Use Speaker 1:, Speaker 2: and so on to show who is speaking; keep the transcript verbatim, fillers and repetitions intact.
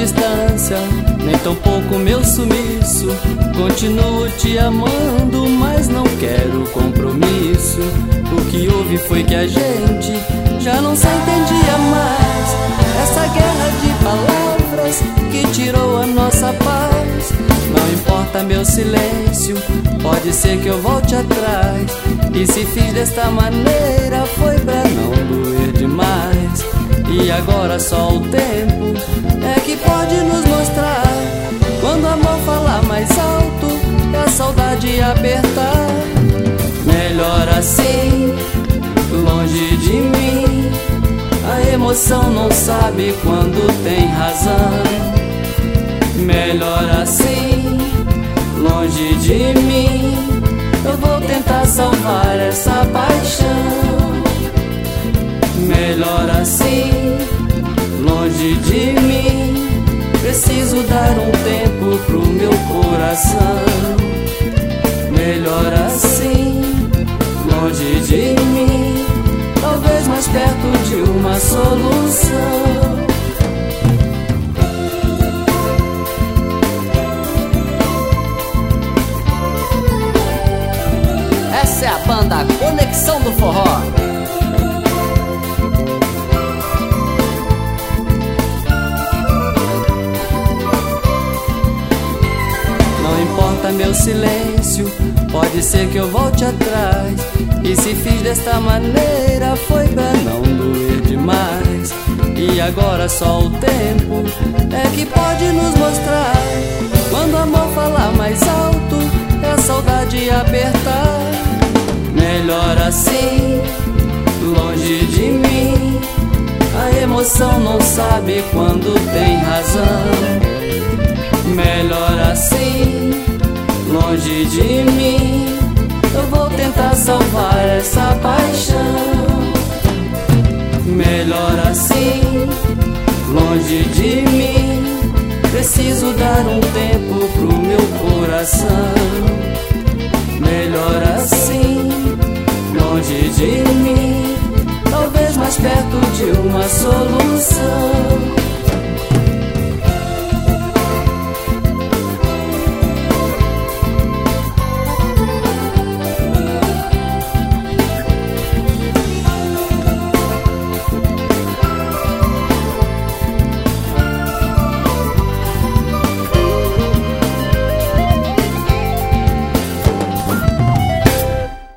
Speaker 1: distância, nem tampouco meu sumiço. Continuo te amando, mas não quero compromisso. O que houve foi que a gente já não se entendia mais. Essa guerra de palavras que tirou a nossa paz. Não importa meu silêncio, pode ser que eu volte atrás. E se fiz desta maneira foi pra não doer demais. E agora só o tempo é que pode nos mostrar quando o amor falar mais alto e a saudade apertar. Melhor assim, longe de mim. A emoção não sabe quando tem razão. Melhor assim, longe de mim. Eu vou tentar salvar essa paixão. Melhor assim, longe de mim. Preciso dar um tempo pro meu coração. Melhor assim, longe de mim. Talvez mais perto de uma solução.
Speaker 2: Essa é a banda Conexão do Forró.
Speaker 1: Não importa meu silêncio, pode ser que eu volte atrás. E se fiz desta maneira foi pra não doer demais. E agora só o tempo é que pode nos mostrar quando o amor falar mais alto e a saudade apertar. Melhor assim, longe de mim. A emoção não sabe quando tem razão. Melhor assim, longe de mim. Eu vou tentar salvar essa paixão. Melhor assim, longe de mim. Preciso dar um tempo pro meu coração. Melhor assim, longe de mim.